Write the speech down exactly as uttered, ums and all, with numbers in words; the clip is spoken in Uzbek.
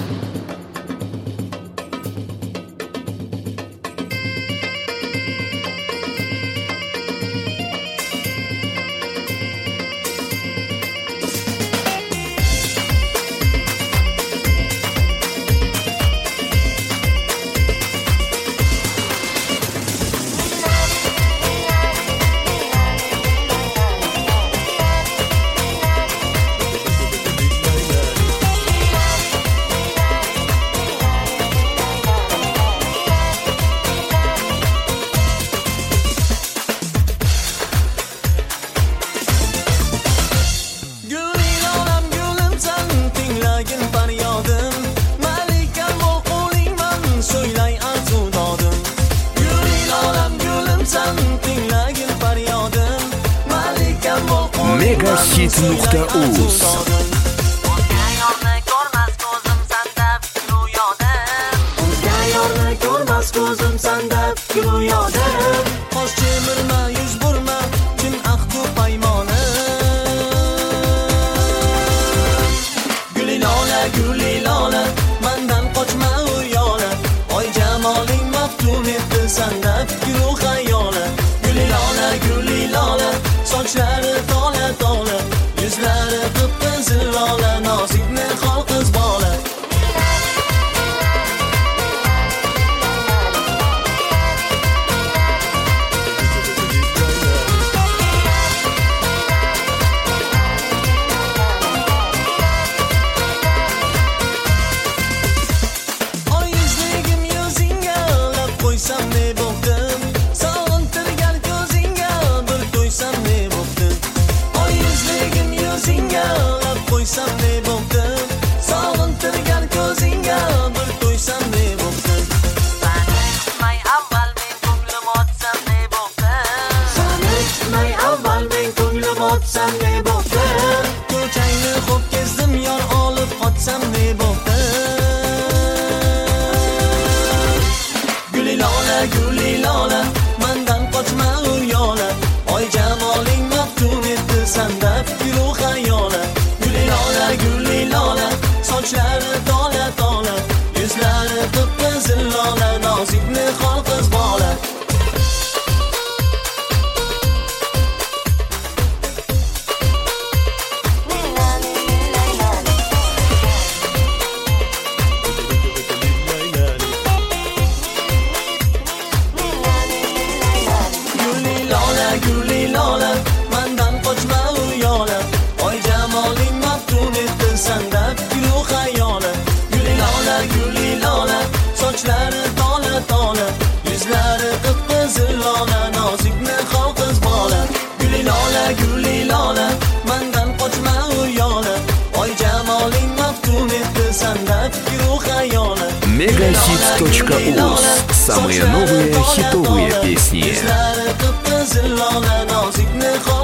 megahit nuqta uz ko'zim sanda go'yodim qosh chemirma yuz burma chin ahdu paymoni guli lola guli lola mandan qochma u yola oy jamoling maftun etdi sanda fikru xayoli guli lola guli lola sochlari tola tola yuzlari qip-qizil lola nozikni xol qiz bola Sen ne bo'pti ko'changni xo'p kezdim yor olib qotsam ne bo'pti guli lola guli lola mandan qochma u yola oy jamoling maftun etdi sanda fikru xayola guli lola guli lola sochlari tola tola yuzlari qip-qizil lola nozikni xol qiz bola guli lola mandan qochma u yola oy jamoling maftun etdi sanda fikru xayola guli lola guli lola sochlari tola tola yuzlari qip-qizil lola nozikni xol qiz bola guli lola guli lola mandan qochma u yola oy jamoling maftun etdi sanda fikru xayola megahit точка uz самые новые хитовые песни. Lola nozikni